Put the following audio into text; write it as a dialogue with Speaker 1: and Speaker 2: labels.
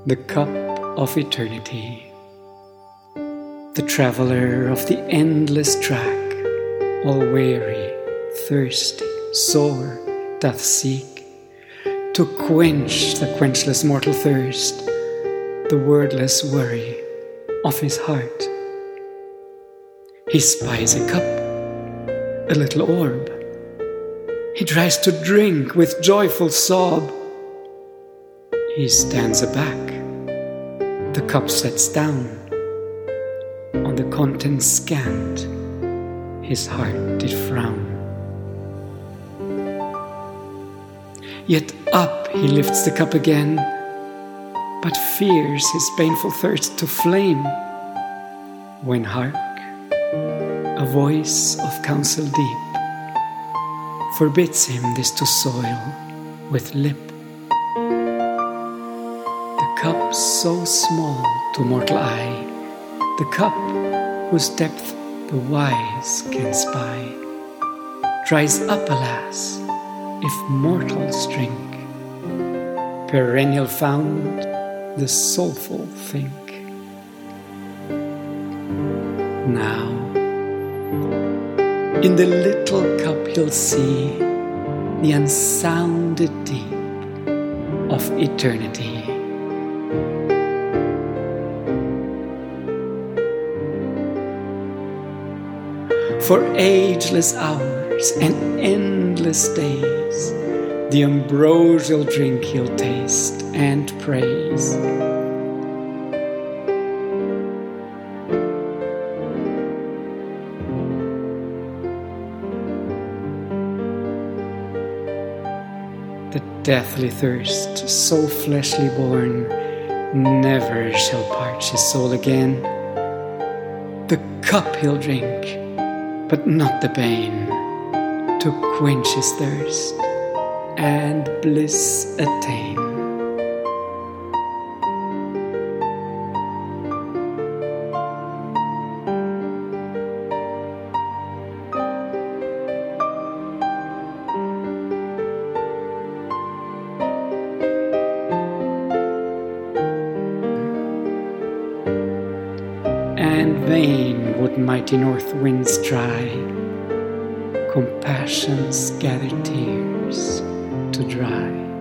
Speaker 1: The cup of eternity. The traveler of the endless track, all weary, thirsty, sore, doth seek to quench the quenchless mortal thirst, the wordless worry of his heart. He spies a cup, a little orb. He tries to drink with joyful sob. He stands aback. The cup sets down. On the contents scant, his heart did frown. Yet up he lifts the cup again, but fears his painful thirst to flame, when hark, a voice of counsel deep forbids him this to soil with lip. The cup so small to mortal eye, the cup whose depth the wise can spy, dries up, alas, if mortals drink. Perennial found, the soulful think. Now, in the little cup he'll see the unsounded deep of eternity. For ageless hours and endless days, the ambrosial drink he'll taste and praise. The deathly thirst, so fleshly born, never shall parch his soul again. The cup he'll drink, but not the bane, to quench his thirst and bliss attain. And vain would mighty north winds try compassion's gathered tears to dry.